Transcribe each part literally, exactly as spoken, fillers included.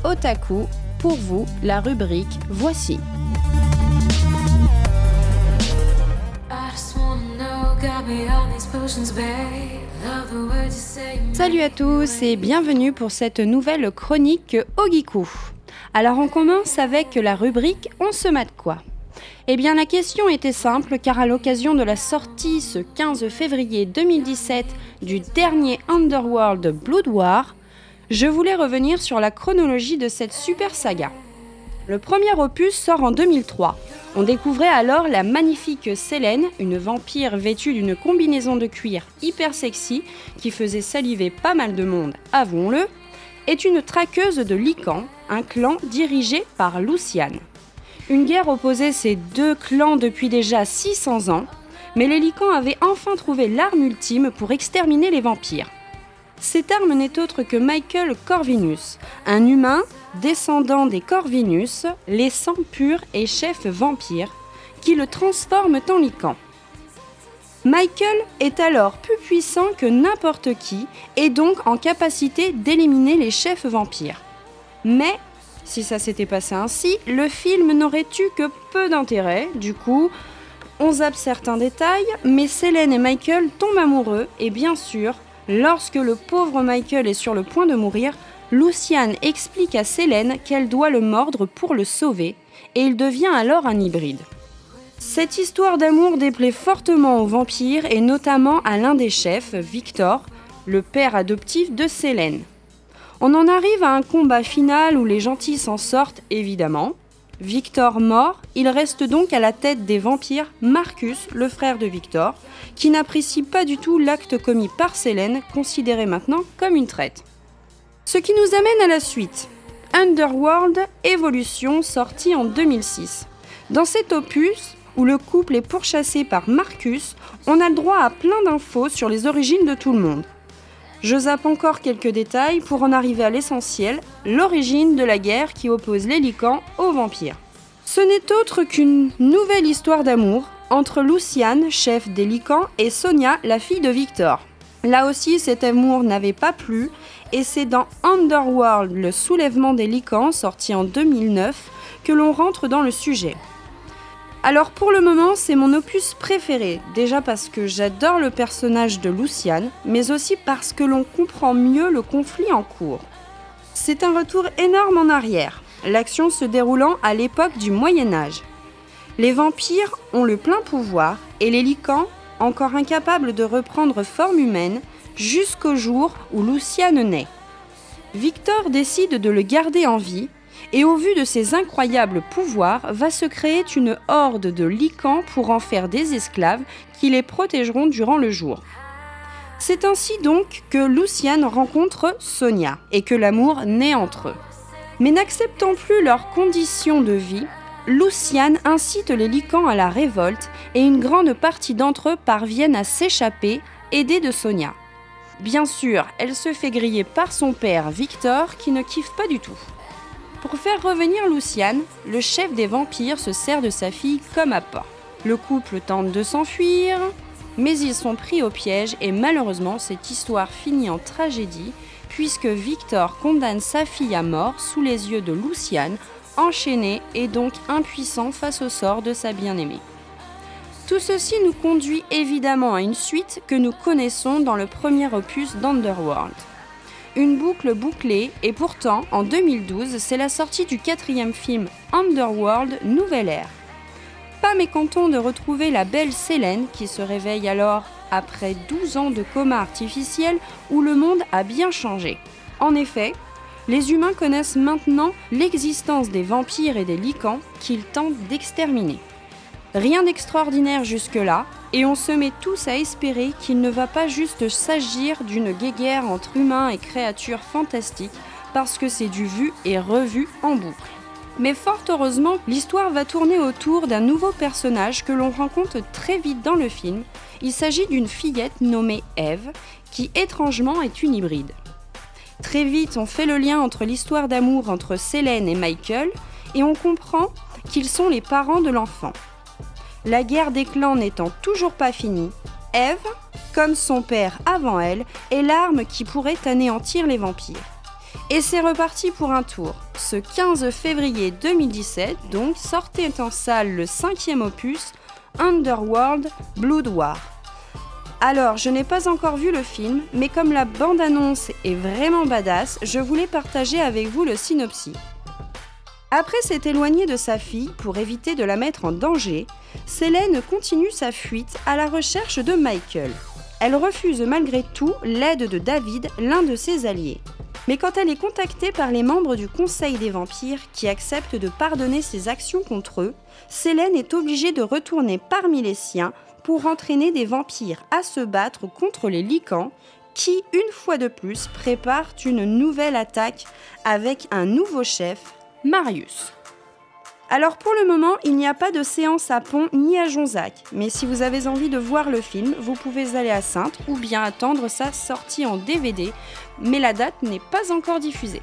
Otaku, pour vous, la rubrique Voici. Salut à tous et bienvenue pour cette nouvelle chronique Ogiku. Alors on commence avec la rubrique On se mate quoi ? Eh bien la question était simple car à l'occasion de la sortie ce quinze février deux mille dix-sept du dernier Underworld Blood War, je voulais revenir sur la chronologie de cette super saga. Le premier opus sort en deux mille trois. On découvrait alors la magnifique Selene, une vampire vêtue d'une combinaison de cuir hyper sexy qui faisait saliver pas mal de monde, avouons-le, est une traqueuse de Lycan, un clan dirigé par Lucian. Une guerre opposait ces deux clans depuis déjà six cents ans, mais les Lycans avaient enfin trouvé l'arme ultime pour exterminer les vampires. Cette arme n'est autre que Michael Corvinus, un humain descendant des Corvinus, les sangs purs et chefs vampires, qui le transforment en Lycan. Michael est alors plus puissant que n'importe qui et donc en capacité d'éliminer les chefs vampires. Mais, si ça s'était passé ainsi, le film n'aurait eu que peu d'intérêt, du coup, on zappe certains détails, mais Selene et Michael tombent amoureux et bien sûr, lorsque le pauvre Michael est sur le point de mourir, Lucian explique à Selene qu'elle doit le mordre pour le sauver, et il devient alors un hybride. Cette histoire d'amour déplaît fortement aux vampires, et notamment à l'un des chefs, Victor, le père adoptif de Selene. On en arrive à un combat final où les gentils s'en sortent, évidemment. Victor mort, il reste donc à la tête des vampires Marcus, le frère de Victor, qui n'apprécie pas du tout l'acte commis par Selene, considéré maintenant comme une traite. Ce qui nous amène à la suite. Underworld Evolution, sorti en deux mille six. Dans cet opus, où le couple est pourchassé par Marcus, on a le droit à plein d'infos sur les origines de tout le monde. Je zappe encore quelques détails pour en arriver à l'essentiel, l'origine de la guerre qui oppose les Lycans aux vampires. Ce n'est autre qu'une nouvelle histoire d'amour entre Lucian, chef des Lycans, et Sonia, la fille de Victor. Là aussi, cet amour n'avait pas plu, et c'est dans Underworld, le soulèvement des Lycans, sorti en deux mille neuf, que l'on rentre dans le sujet. Alors pour le moment, c'est mon opus préféré, déjà parce que j'adore le personnage de Lucian, mais aussi parce que l'on comprend mieux le conflit en cours. C'est un retour énorme en arrière, l'action se déroulant à l'époque du Moyen-Âge. Les vampires ont le plein pouvoir, et les Lycans, encore incapables de reprendre forme humaine, jusqu'au jour où Lucian naît. Victor décide de le garder en vie, et au vu de ses incroyables pouvoirs, va se créer une horde de Lycans pour en faire des esclaves qui les protégeront durant le jour. C'est ainsi donc que Lucian rencontre Sonia, et que l'amour naît entre eux. Mais n'acceptant plus leurs conditions de vie, Lucian incite les Lycans à la révolte, et une grande partie d'entre eux parviennent à s'échapper, aidés de Sonia. Bien sûr, elle se fait griller par son père Victor, qui ne kiffe pas du tout. Pour faire revenir Lucian, le chef des vampires se sert de sa fille comme appât. Le couple tente de s'enfuir, mais ils sont pris au piège et malheureusement cette histoire finit en tragédie puisque Victor condamne sa fille à mort sous les yeux de Lucian, enchaîné et donc impuissant face au sort de sa bien-aimée. Tout ceci nous conduit évidemment à une suite que nous connaissons dans le premier opus d'Underworld. Une boucle bouclée, et pourtant, en deux mille douze, c'est la sortie du quatrième film Underworld Nouvelle Ère. Pas mécontent de retrouver la belle Selene qui se réveille alors après douze ans de coma artificiel où le monde a bien changé. En effet, les humains connaissent maintenant l'existence des vampires et des Lycans qu'ils tentent d'exterminer. Rien d'extraordinaire jusque-là, et on se met tous à espérer qu'il ne va pas juste s'agir d'une guéguerre entre humains et créatures fantastiques, parce que c'est du vu et revu en boucle. Mais fort heureusement, l'histoire va tourner autour d'un nouveau personnage que l'on rencontre très vite dans le film. Il s'agit d'une fillette nommée Eve, qui étrangement est une hybride. Très vite, on fait le lien entre l'histoire d'amour entre Selene et Michael, et on comprend qu'ils sont les parents de l'enfant. La guerre des clans n'étant toujours pas finie, Eve, comme son père avant elle, est l'arme qui pourrait anéantir les vampires. Et c'est reparti pour un tour. Ce quinze février deux mille dix-sept, donc, sortait en salle le cinquième opus, Underworld Blood War. Alors, je n'ai pas encore vu le film, mais comme la bande-annonce est vraiment badass, je voulais partager avec vous le synopsis. Après s'être éloignée de sa fille pour éviter de la mettre en danger, Selene continue sa fuite à la recherche de Michael. Elle refuse malgré tout l'aide de David, l'un de ses alliés. Mais quand elle est contactée par les membres du Conseil des vampires qui acceptent de pardonner ses actions contre eux, Selene est obligée de retourner parmi les siens pour entraîner des vampires à se battre contre les Lycans qui, une fois de plus, préparent une nouvelle attaque avec un nouveau chef, Marius. Alors pour le moment, il n'y a pas de séance à Pont ni à Jonzac, mais si vous avez envie de voir le film, vous pouvez aller à Saintes ou bien attendre sa sortie en D V D, mais la date n'est pas encore diffusée.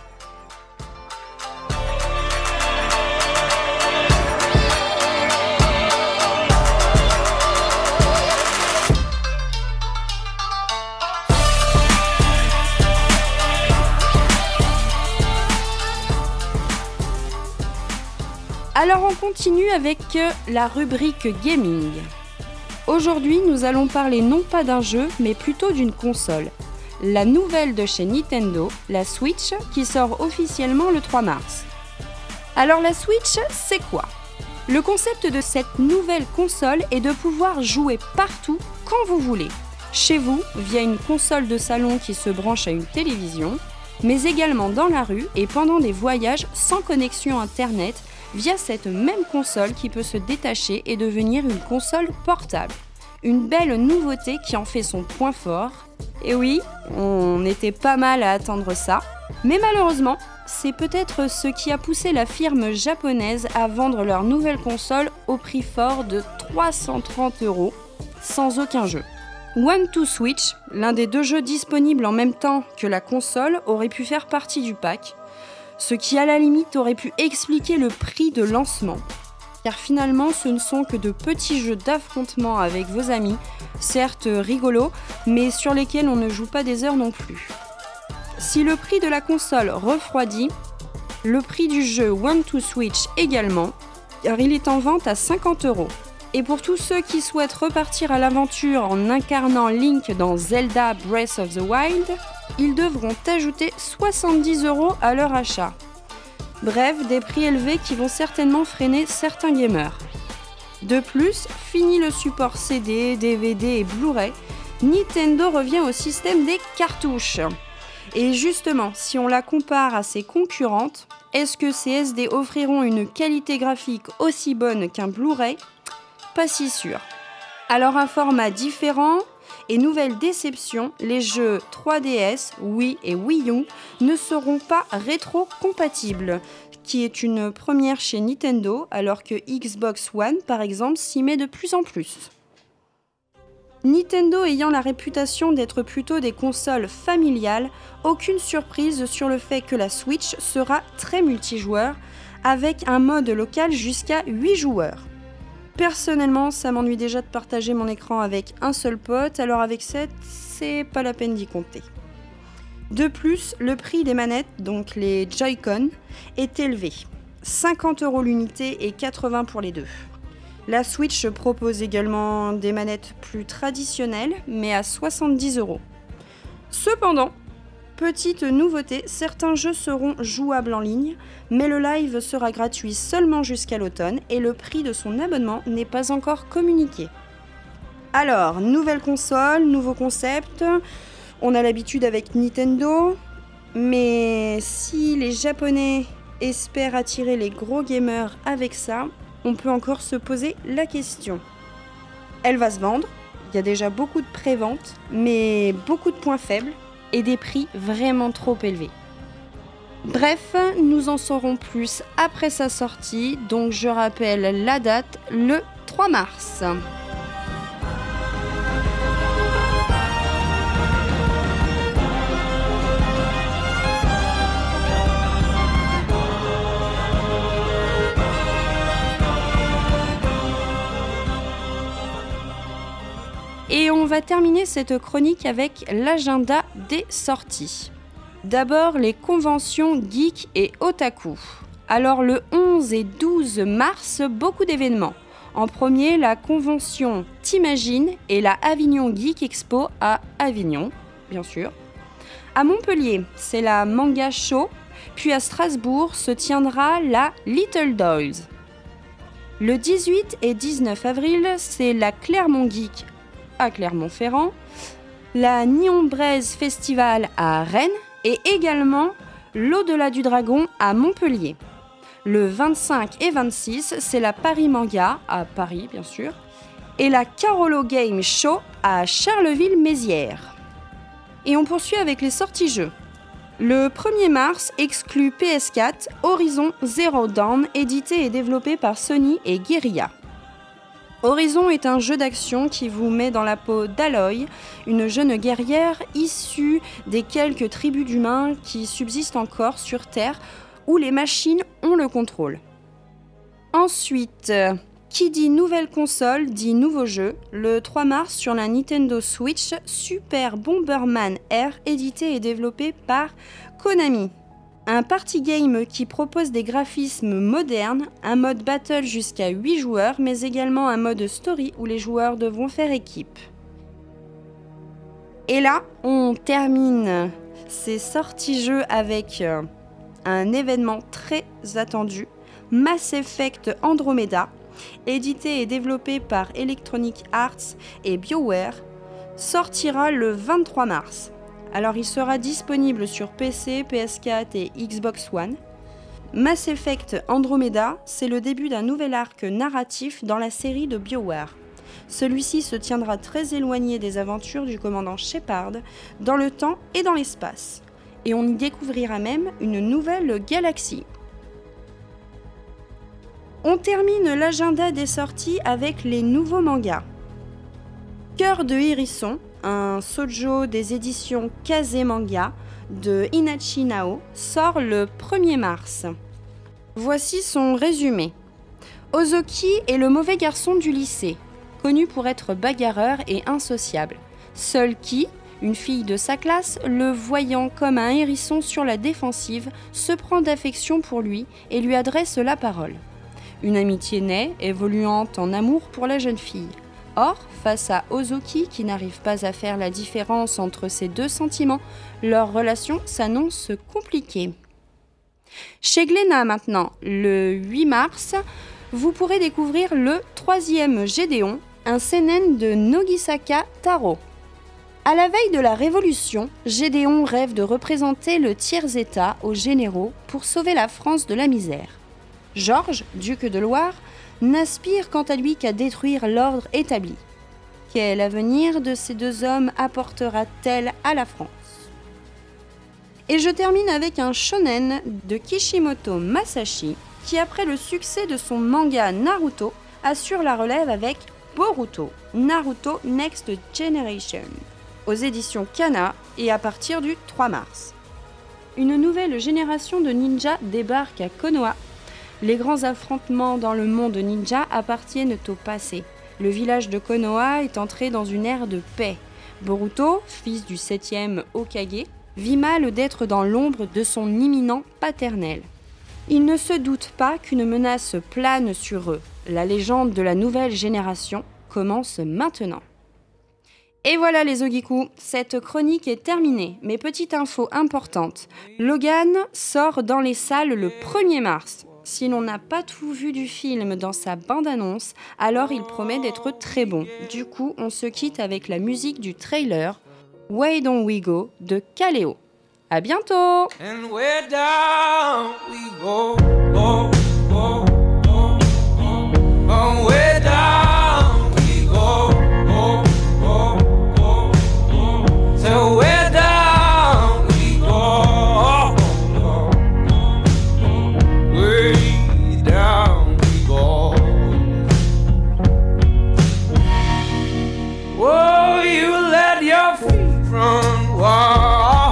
Alors on continue avec la rubrique gaming. Aujourd'hui, nous allons parler non pas d'un jeu, mais plutôt d'une console. La nouvelle de chez Nintendo, la Switch, qui sort officiellement le trois mars. Alors la Switch, c'est quoi ? Le concept de cette nouvelle console est de pouvoir jouer partout, quand vous voulez. Chez vous, via une console de salon qui se branche à une télévision, mais également dans la rue et pendant des voyages sans connexion internet, via cette même console qui peut se détacher et devenir une console portable. Une belle nouveauté qui en fait son point fort. Et oui, on était pas mal à attendre ça. Mais malheureusement, c'est peut-être ce qui a poussé la firme japonaise à vendre leur nouvelle console au prix fort de trois cent trente euros, sans aucun jeu. One to Switch, l'un des deux jeux disponibles en même temps que la console, aurait pu faire partie du pack, ce qui à la limite aurait pu expliquer le prix de lancement. Car finalement ce ne sont que de petits jeux d'affrontement avec vos amis, certes rigolos, mais sur lesquels on ne joue pas des heures non plus. Si le prix de la console refroidit, le prix du jeu One to Switch également, car il est en vente à cinquante euros. Et pour tous ceux qui souhaitent repartir à l'aventure en incarnant Link dans Zelda Breath of the Wild, ils devront ajouter soixante-dix euros à leur achat. Bref, des prix élevés qui vont certainement freiner certains gamers. De plus, fini le support C D, D V D et Blu-ray, Nintendo revient au système des cartouches. Et justement, si on la compare à ses concurrentes, est-ce que ces S D offriront une qualité graphique aussi bonne qu'un Blu-ray ? Pas si sûr. Alors un format différent et nouvelle déception, les jeux trois D S, Wii et Wii U ne seront pas rétro-compatibles, qui est une première chez Nintendo, alors que Xbox One, par exemple, s'y met de plus en plus. Nintendo ayant la réputation d'être plutôt des consoles familiales, aucune surprise sur le fait que la Switch sera très multijoueur, avec un mode local jusqu'à huit joueurs. Personnellement, ça m'ennuie déjà de partager mon écran avec un seul pote, alors avec sept, c'est pas la peine d'y compter. De plus, le prix des manettes, donc les Joy-Con, est élevé. cinquante euros l'unité et quatre-vingts pour les deux. La Switch propose également des manettes plus traditionnelles, mais à soixante-dix euros. Cependant, petite nouveauté, certains jeux seront jouables en ligne, mais le live sera gratuit seulement jusqu'à l'automne et le prix de son abonnement n'est pas encore communiqué. Alors, nouvelle console, nouveau concept, on a l'habitude avec Nintendo, mais si les Japonais espèrent attirer les gros gamers avec ça, on peut encore se poser la question. Elle va se vendre, il y a déjà beaucoup de pré-ventes, mais beaucoup de points faibles, et des prix vraiment trop élevés. Bref, nous en saurons plus après sa sortie, donc je rappelle la date, le trois mars. Et on va terminer cette chronique avec l'agenda des sorties. D'abord, les conventions geek et otaku. Alors le onze et douze mars, beaucoup d'événements. En premier, la convention T'imagines et la Avignon Geek Expo à Avignon, bien sûr. À Montpellier, c'est la Manga Show, puis à Strasbourg se tiendra la Little Dolls. Le dix-huit et dix-neuf avril, c'est la Clermont Geek à Clermont-Ferrand, la Nyon Braise Festival à Rennes et également l'Au-delà du Dragon à Montpellier. Le vingt-cinq et vingt-six, c'est la Paris Manga, à Paris bien sûr, et la Carolo Game Show à Charleville-Mézières. Et on poursuit avec les sorties jeux. Le premier mars exclut P S quatre Horizon Zero Dawn, édité et développé par Sony et Guerrilla. Horizon est un jeu d'action qui vous met dans la peau d'Aloy, une jeune guerrière issue des quelques tribus d'humains qui subsistent encore sur Terre, où les machines ont le contrôle. Ensuite, qui dit nouvelle console dit nouveau jeu. Le trois mars sur la Nintendo Switch, Super Bomberman R, édité et développé par Konami. Un party game qui propose des graphismes modernes, un mode battle jusqu'à huit joueurs, mais également un mode story où les joueurs devront faire équipe. Et là, on termine ces sorties jeux avec un événement très attendu, Mass Effect Andromeda, édité et développé par Electronic Arts et BioWare, sortira le vingt-trois mars. Alors il sera disponible sur P C, P S quatre et Xbox One. Mass Effect Andromeda, c'est le début d'un nouvel arc narratif dans la série de BioWare. Celui-ci se tiendra très éloigné des aventures du commandant Shepard, dans le temps et dans l'espace. Et on y découvrira même une nouvelle galaxie. On termine l'agenda des sorties avec les nouveaux mangas. Cœur de hérisson, un shoujo des éditions Kase Manga de Inachi Nao, sort le premier mars. Voici son résumé. Ozoki est le mauvais garçon du lycée, connu pour être bagarreur et insociable. Seule Ki, une fille de sa classe, le voyant comme un hérisson sur la défensive, se prend d'affection pour lui et lui adresse la parole. Une amitié naît, évoluant en amour pour la jeune fille. Or, face à Ozoki qui n'arrive pas à faire la différence entre ces deux sentiments, leur relation s'annonce compliquée. Chez Glénat maintenant, le huit mars, vous pourrez découvrir le troisième Gédéon, un seinen de Nogisaka Taro. À la veille de la Révolution, Gédéon rêve de représenter le tiers-état aux généraux pour sauver la France de la misère. Georges, duc de Loire, n'aspire quant à lui qu'à détruire l'ordre établi. Quel avenir de ces deux hommes apportera-t-elle à la France ? Et je termine avec un shonen de Kishimoto Masashi, qui après le succès de son manga Naruto, assure la relève avec Boruto, Naruto Next Generation, aux éditions Kana et à partir du trois mars. Une nouvelle génération de ninjas débarque à Konoha. Les grands affrontements dans le monde ninja appartiennent au passé. Le village de Konoha est entré dans une ère de paix. Boruto, fils du septième Hokage, vit mal d'être dans l'ombre de son imminent paternel. Il ne se doute pas qu'une menace plane sur eux. La légende de la nouvelle génération commence maintenant. Et voilà les Ogiku, cette chronique est terminée. Mais petite info importante, Logan sort dans les salles le premier mars. Si l'on n'a pas tout vu du film dans sa bande-annonce, alors il promet d'être très bon. Du coup, on se quitte avec la musique du trailer Way Don't We Go de Kaleo. À bientôt! And where down we go, go, go, go, go. Oh, where down we go, go, go, go, go. So where down we go, go, go, go. Way down we go. Oh, you let your feet run wild.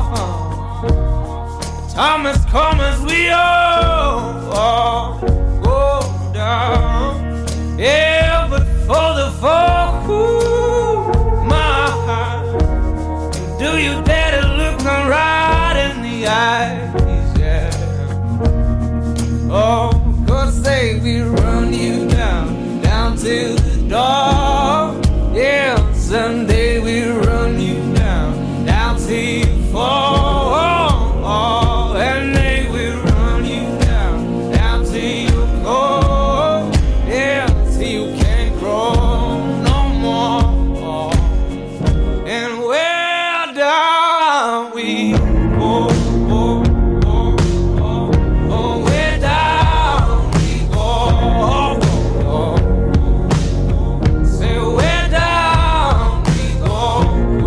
Time has come as we all, all go down. Yeah, but for the folk who, my, do you dare to look them right in the we go, go, go, go, go, way down we go, go, go. Say way down we go.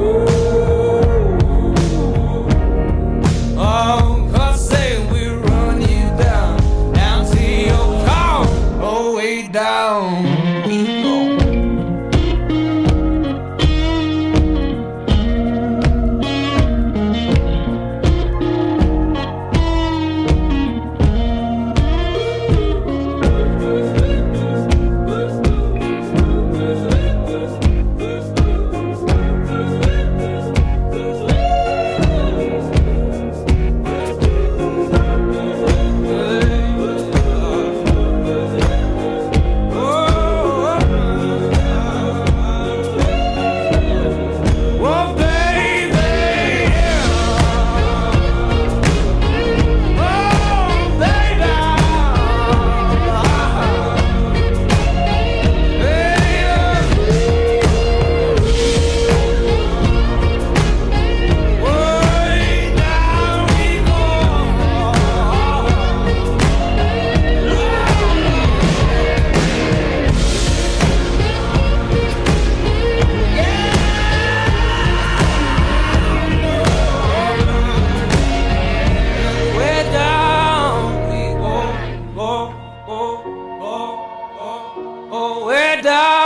Oh, 'cause say we run you down, down to your car, oh way down we go.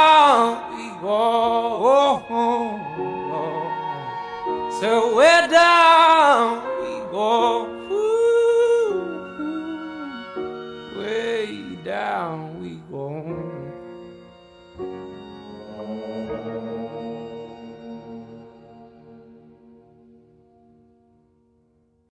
So we're down.